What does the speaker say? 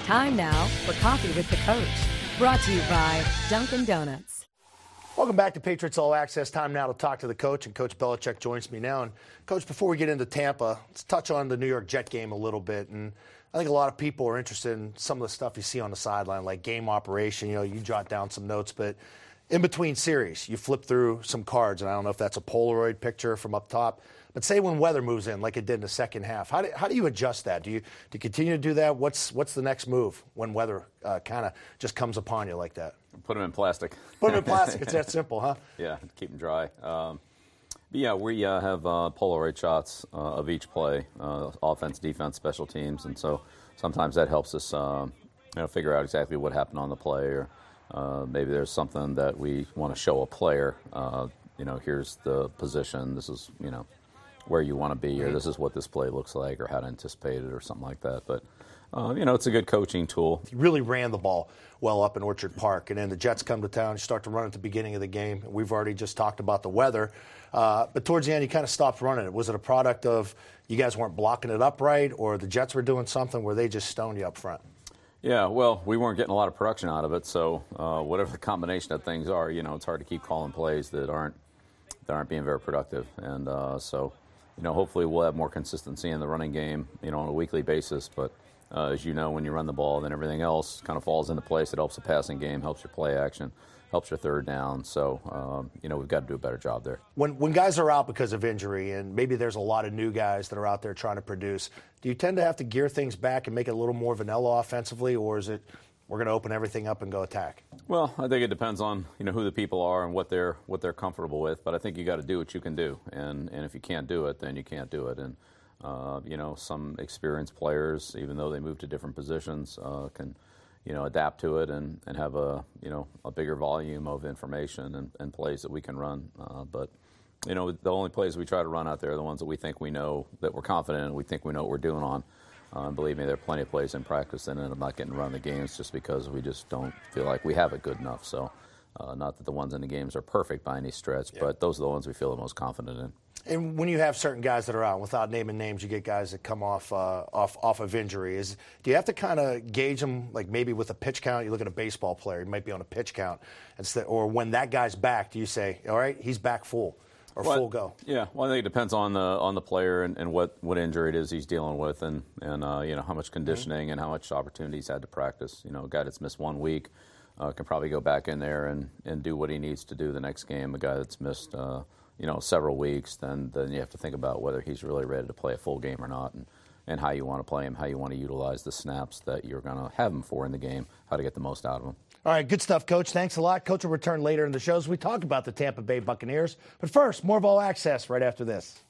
Time now for Coffee with the Coach, brought to you by Dunkin' Donuts. Welcome back to Patriots All Access. Time now to talk to the coach, and Coach Belichick joins me now. And Coach, before we get into Tampa, let's touch on the New York Jet game a little bit. And I think a lot of people are interested in some of the stuff you see on the sideline, like game operation. You know, you jot down some notes, but in between series, you flip through some cards, and I don't know if that's a Polaroid picture from up top. But say when weather moves in, like it did in the second half, how do you adjust that? Do you continue to do that? What's the next move when weather kind of just comes upon you like that? Put them in plastic. Put them in plastic. It's that simple, huh? Yeah, keep them dry. But yeah, we have Polaroid shots of each play, offense, defense, special teams, and so sometimes that helps us figure out exactly what happened on the play, or maybe there's something that we want to show a player. Here's the position. This is where you want to be, or this is what this play looks like, or how to anticipate it, or something like that. But, it's a good coaching tool. He really ran the ball well up in Orchard Park, and then the Jets come to town, you start to run at the beginning of the game. We've already just talked about the weather. But towards the end, you kind of stopped running it. Was it a product of you guys weren't blocking it up right, or the Jets were doing something where they just stoned you up front? Yeah, well, we weren't getting a lot of production out of it, so whatever the combination of things are, it's hard to keep calling plays that aren't being very productive. And so hopefully we'll have more consistency in the running game, on a weekly basis. But as you know, when you run the ball, then everything else kind of falls into place. It helps the passing game, helps your play action, helps your third down. So, we've got to do a better job there. When guys are out because of injury, and maybe there's a lot of new guys that are out there trying to produce, do you tend to have to gear things back and make it a little more vanilla offensively, or is it we're going to open everything up and go attack? Well, I think it depends on who the people are and what they're comfortable with. But I think you got to do what you can do, and if you can't do it, then you can't do it. And some experienced players, even though they move to different positions, can adapt to it and have a bigger volume of information and plays that we can run. But the only plays we try to run out there are the ones that we think we know, that we're confident in, and we think we know what we're doing on. Believe me, there are plenty of plays in practice, and I'm not getting run the games just because we just don't feel like we have it good enough. So, not that the ones in the games are perfect by any stretch, but those are the ones we feel the most confident in. And when you have certain guys that are out, without naming names, you get guys that come off of injury. Do you have to kind of gauge them, like maybe with a pitch count? You look at a baseball player, he might be on a pitch count, or when that guy's back, do you say, all right, he's back full? Or full go? Yeah, well, I think it depends on the player and what injury it is he's dealing with, and how much conditioning and how much opportunity he's had to practice. A guy that's missed 1 week can probably go back in there and do what he needs to do the next game. A guy that's missed several weeks, then you have to think about whether he's really ready to play a full game or not, and how you want to play him, how you want to utilize the snaps that you're going to have him for in the game, how to get the most out of him. All right, good stuff, Coach. Thanks a lot. Coach will return later in the show as we talk about the Tampa Bay Buccaneers. But first, more of All Access right after this.